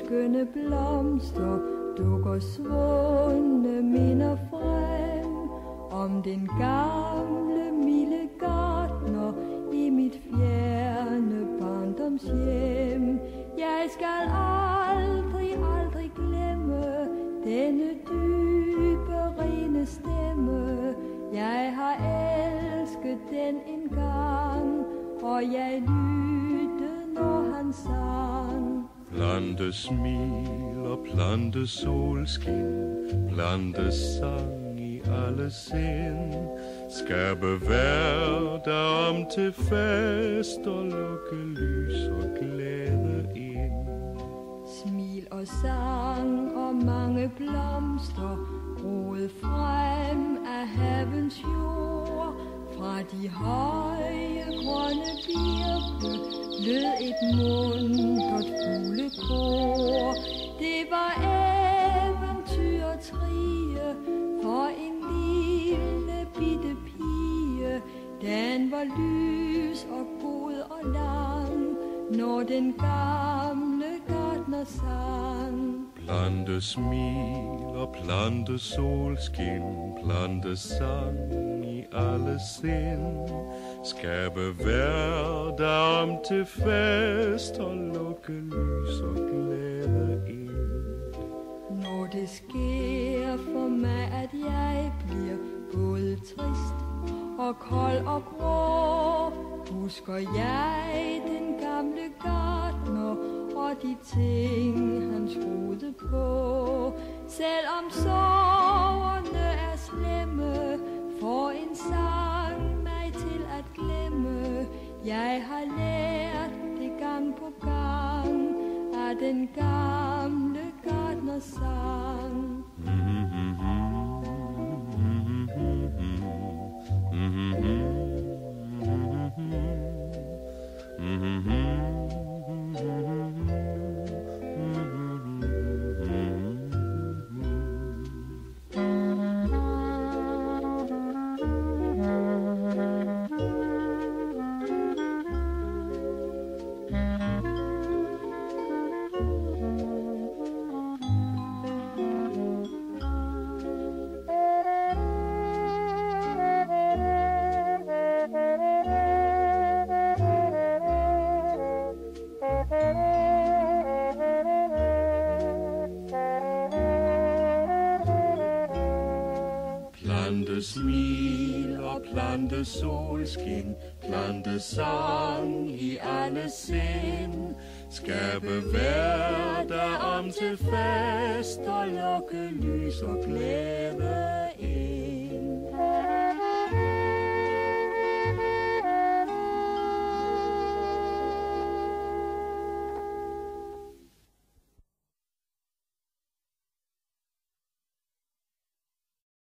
skønne blomster dukker svundne minder frem om den gamle milde gartner i mit fjerne barndomshjem. Jeg skal aldrig, aldrig glemme denne dybe, rene stemme. Jeg har elsket den engang, og jeg lyttede, når han sang. Plante smil og plante solskin, plante sang i alle sind, skabe hverdag om til fest og lukke lys og glæde ind. Smil og sang og mange blomster groede frem af havens jord. Fra de høje grønne birke lød et muntert fuglekor. Det var eventyrets rige for en lille bitte pige. Den var lys og god og lang, når den gamle gartner sang. Plante smil og plante solskin, plante sang i alle sind, skabe hverdag om til fest og lukke lys og glæde ind. Når det sker for mig, at jeg bliver både trist og kold og grå, husker jeg den gamle gartner og de ting, han troede på. Selvom sorgerne er slemme, får en sang mig til at glemme. Jeg har lært det gang på gang af den gamle gartners sang. Plante smil og plante solskin, plante sang i alle sind, skabe hverdag om til fest og lukke lys og glæde.